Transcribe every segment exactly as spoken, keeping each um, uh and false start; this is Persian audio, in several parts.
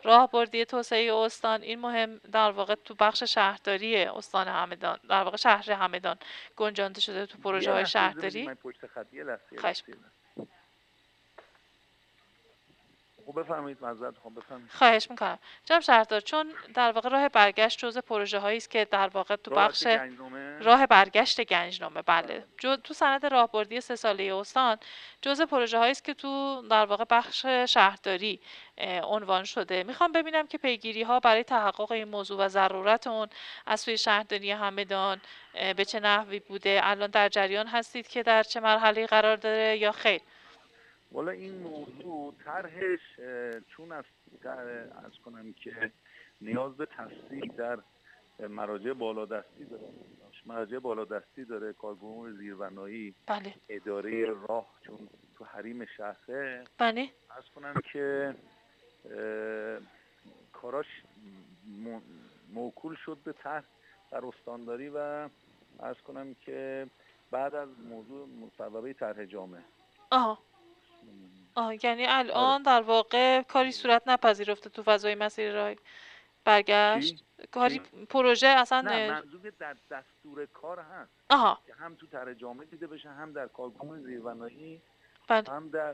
راهبردی توسعه استان این مهم در واقع تو بخش شهرداری استان همدان، در واقع شهر همدان گنجانده شده تو پروژه یه های لحظه اجازه بدید شهرداری. من پشت خط یه لحظه یه خواهش لحظه یه لحظه. خب بفرمایید، معذرت میخوام، بفرمایید. خواهش میکنم جناب شهردار، چون در واقع راه برگشت جزء پروژه هایی است که در واقع تو راه بخش گنجنامه. راه برگشت گنجنامه، بله، بله. جو تو سند راهبردی سه ساله استان جزء پروژه هایی است که تو در واقع بخش شهرداری اه، عنوان شده. میخوام ببینم که پیگیری ها برای تحقق این موضوع و ضرورت اون از سوی شهرداری همدان اه، به چه نحوی بوده؟ الان در جریان هستید که در چه مرحله قرار داره یا خیر؟ والا این موضوع طرحش اه، چون از از کنم که نیاز به تصدیق در مراجع بالادستی داره، مراجع بالادستی داره، کارگروه زیربنایی، بله اداره راه چون تو حریم شهره، بله از کنم که اه، کاراش م- موکول شد به طرح در استانداری و از کنم که بعد از موضوع مصوبه طرح جامعه. آها آه یعنی آره. الان در واقع کاری صورت نپذیرفته تو فضای مسیر راه چی؟ برگشت، کاری چی؟ پروژه اصلا نه، اه، منظور در دستور کار هست آها که هم تو طرح جامعه دیده بشه، هم در کارگروه زیربنایی، بله هم در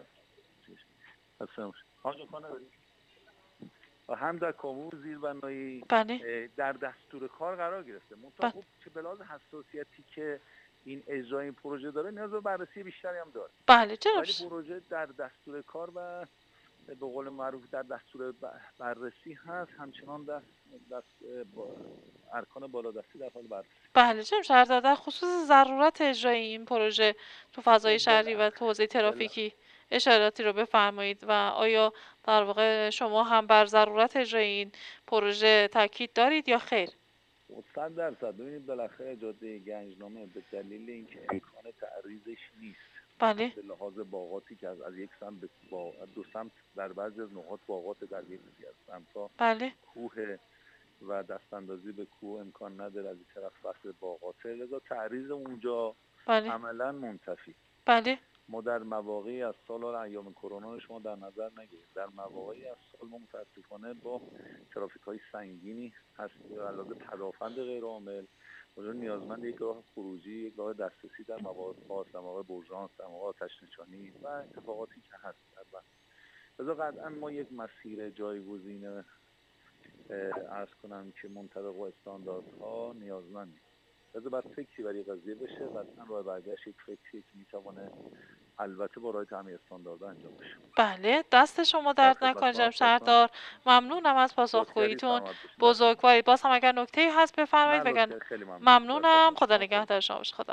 آنجا کار نداری؟ و هم در کارگروه زیربنایی بله اه، در دستور کار قرار گرفته. منتها بله خب چه به لحاظ حساسیتی که این اجرای این پروژه داره نیاز به بررسی بیشتری هم داره، بله جناب ولی ش- پروژه در دستور کار و به قول معروف در دستور ب- بررسی هست، همچنان در دست با ارکان بالادستی در حال بررسی. بله جناب شهردار، در خصوص ضرورت اجرای این پروژه تو فضای خب شهری بله و تو حوزه بله. ترافیکی اشاراتی رو بفرمایید و آیا در واقع شما هم بر ضرورت اجرای این پروژه تاکید دارید یا خیر؟ خب صد درصد ببینید بالاخره جاده گنجنامه به دلیل اینکه امکان تعریضش نیست بله به لحاظ باغاتی که از, از یک سمت به با دو سمت در بعضی از نقاط باغات در یک از سمت‌ها بله کوه و دستاندازی به کوه امکان نداره، از این طرف فصل باغاته، لذا تعریض اونجا بله عملا منتفی. بله ما در مواقعی از سال و ایام کرونا شما در نظر نگیرید، در مواقعی از سال ما متاسفانه با ترافیک های سنگینی هست علاوه پدافند غیر عامل اونجا نیازمند یک راه خروجی، یک راه دسترسی در مواقع خاص، در مواقع برژانس، در مواقع آتش نشانی و اتفاقاتی که هست در بحث. لذا قطعا ما یک مسیر جایگزین عرض کنم که منطبق با استانداردها نیازمندیم. لذا باید فکری برای قضیه بشه، قطعا راه برگشت یک فکری که میتوانه البته با رعایت همه استانداردها انجام بشه. بله دست شما در درد نکنه خدمتتون جناب هستم. شهردار، ممنونم از لطفی پاسخگوییتون سلامت باشین. دست شما. بزرگواری. باز هم اگر نکته‌ای هست نه بفرمایید، وگرنه لطفی، خیلی ممنون. در ممنونم. خدمتتون. خدا خدا. نگهدار شما باشه. خدا